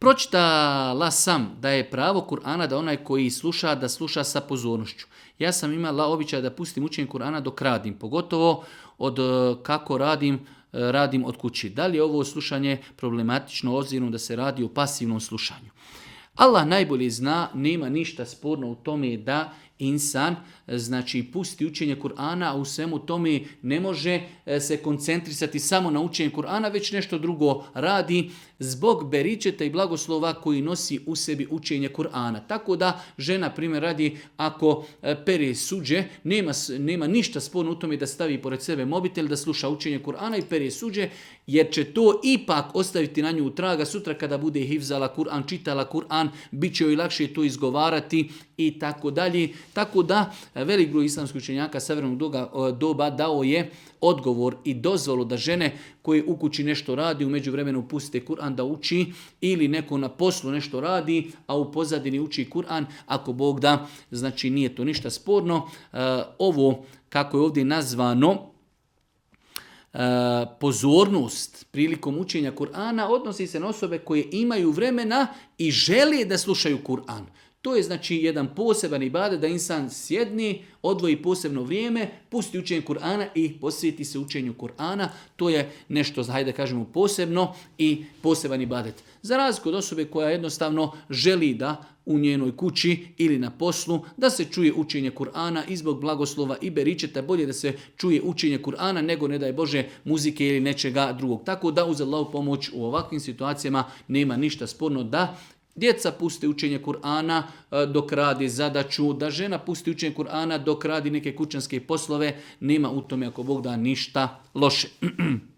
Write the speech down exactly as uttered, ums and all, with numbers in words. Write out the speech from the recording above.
Pročitala sam da je pravo Kur'ana da onaj koji sluša, da sluša sa pozornošću. Ja sam imala običaj da pustim učenje Kur'ana dok radim, pogotovo od kako radim, radim od kući. Da li je ovo slušanje problematično obzirom da se radi o pasivnom slušanju? Allah najbolje zna, nema ništa sporno u tome da insan, znači pusti učenje Kur'ana, a u svemu tome ne može se koncentrisati samo na učenje Kur'ana, već nešto drugo radi zbog beričeta i blagoslova koji nosi u sebi učenje Kur'ana. Tako da žena, primjer radi, ako pere suđe, nema, nema ništa sporno u tome da stavi pored sebe mobitel, da sluša učenje Kur'ana i pere suđe, jer će to ipak ostaviti na nju traga. Sutra kada bude hifzala Kur'an, čitala Kur'an, bit će joj lakše to izgovarati i tako dalje. Tako da velik broj islamskih učenjaka savremenog doba dao je odgovor i dozvolu da žene koje u kući nešto radi, u međuvremenu puste Kur'an da uči, ili neko na poslu nešto radi, a u pozadini uči Kur'an, ako Bog da, znači nije to ništa sporno. Ovo, kako je ovdje nazvano, pozornost prilikom učenja Kur'ana odnosi se na osobe koje imaju vremena i žele da slušaju Kur'an. To je znači jedan poseban ibadet da insan sjedni, odvoji posebno vrijeme, pusti učenje Kur'ana i posvijeti se učenju Kur'ana. To je nešto, hajde da kažemo, posebno i poseban ibadet. Za razliku od osobe koja jednostavno želi da u njenoj kući ili na poslu da se čuje učenje Kur'ana i zbog blagoslova i beričeta, bolje da se čuje učenje Kur'ana nego, ne daj Bože, muzike ili nečega drugog. Tako da uz Allahovu pomoć u ovakvim situacijama nema ništa sporno da djeca pusti učenje Kur'ana dok radi zadaću, da žena pusti učenje Kur'ana dok radi neke kućanske poslove, nema u tome, ako Bog da, ništa loše.